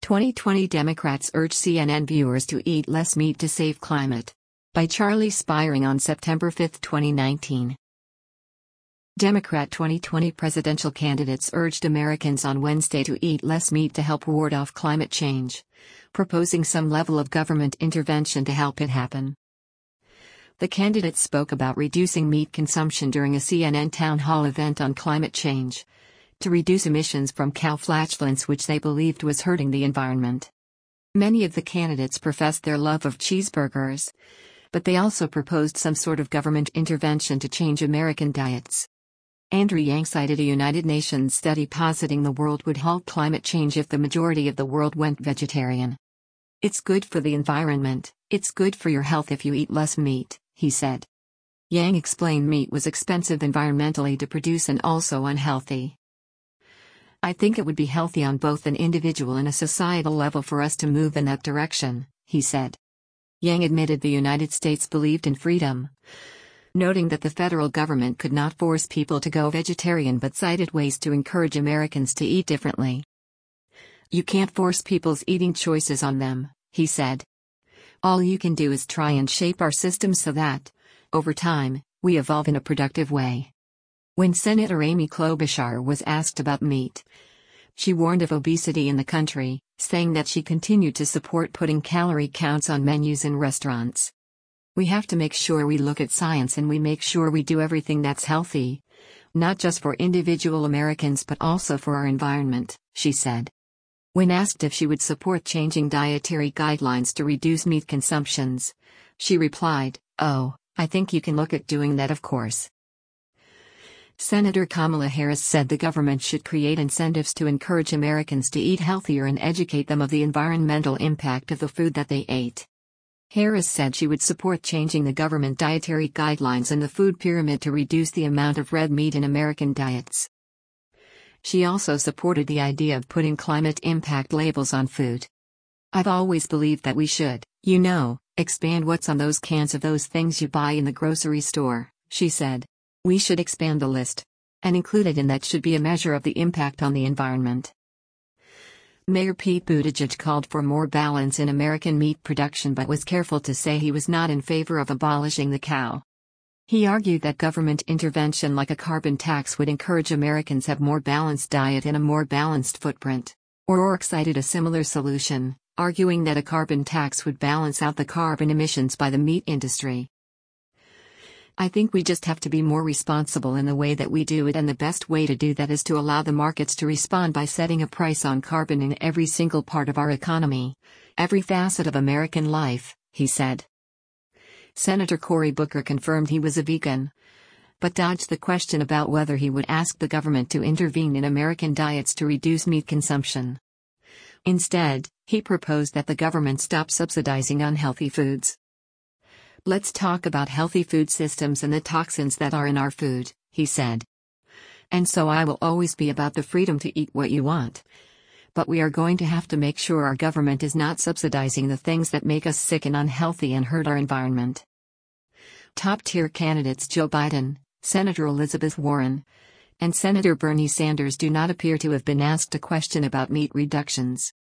2020 Democrats urge CNN viewers to eat less meat to save climate. By Charlie Spiring on September 5, 2019. Democrat 2020 presidential candidates urged Americans on Wednesday to eat less meat to help ward off climate change, proposing some level of government intervention to help it happen. The candidates spoke about reducing meat consumption during a CNN town hall event on climate change, to reduce emissions from cow flatulence, which they believed was hurting the environment. Many of the candidates professed their love of cheeseburgers, but they also proposed some sort of government intervention to change American diets. Andrew Yang cited a United Nations study positing the world would halt climate change if the majority of the world went vegetarian. "It's good for the environment, it's good for your health if you eat less meat," he said. Yang explained meat was expensive environmentally to produce and also unhealthy. "I think it would be healthy on both an individual and a societal level for us to move in that direction," he said. Yang admitted the United States believed in freedom, noting that the federal government could not force people to go vegetarian but cited ways to encourage Americans to eat differently. "You can't force people's eating choices on them," he said. "All you can do is try and shape our system so that, over time, we evolve in a productive way." When Senator Amy Klobuchar was asked about meat, she warned of obesity in the country, saying that she continued to support putting calorie counts on menus in restaurants. "We have to make sure we look at science and we make sure we do everything that's healthy, not just for individual Americans but also for our environment," she said. When asked if she would support changing dietary guidelines to reduce meat consumptions, she replied, "Oh, I think you can look at doing that, of course." Senator Kamala Harris said the government should create incentives to encourage Americans to eat healthier and educate them of the environmental impact of the food that they ate. Harris said she would support changing the government dietary guidelines and the food pyramid to reduce the amount of red meat in American diets. She also supported the idea of putting climate impact labels on food. "I've always believed that we should, expand what's on those cans of those things you buy in the grocery store," she said. "We should expand the list. And included in that should be a measure of the impact on the environment." Mayor Pete Buttigieg called for more balance in American meat production but was careful to say he was not in favor of abolishing the cow. He argued that government intervention like a carbon tax would encourage Americans have more balanced diet and a more balanced footprint. O'Rourke cited a similar solution, arguing that a carbon tax would balance out the carbon emissions by the meat industry. "I think we just have to be more responsible in the way that we do it, and the best way to do that is to allow the markets to respond by setting a price on carbon in every single part of our economy, every facet of American life," he said. Senator Cory Booker confirmed he was a vegan, but dodged the question about whether he would ask the government to intervene in American diets to reduce meat consumption. Instead, he proposed that the government stop subsidizing unhealthy foods. "Let's talk about healthy food systems and the toxins that are in our food," he said. "And so I will always be about the freedom to eat what you want. But we are going to have to make sure our government is not subsidizing the things that make us sick and unhealthy and hurt our environment." Top-tier candidates Joe Biden, Senator Elizabeth Warren, and Senator Bernie Sanders do not appear to have been asked a question about meat reductions.